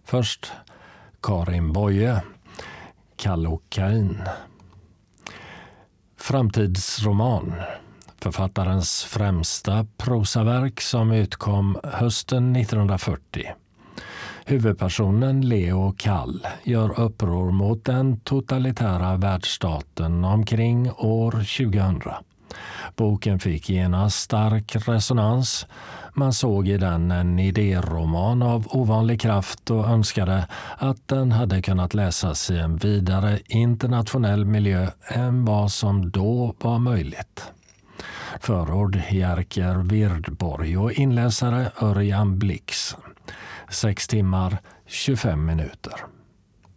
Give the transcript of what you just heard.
Först Karin Boye, Kallocain. Framtidsroman. Författarens främsta prosaverk som utkom hösten 1940. Huvudpersonen Leo Kall gör uppror mot den totalitära världsstaten omkring år 2000. Boken fick genast stark resonans. Man såg i den en idéroman av ovanlig kraft och önskade att den hade kunnat läsas i en vidare internationell miljö än vad som då var möjligt. Förord Jerker Wirdborg och inläsare Örjan Blix. 6 timmar, 25 minuter.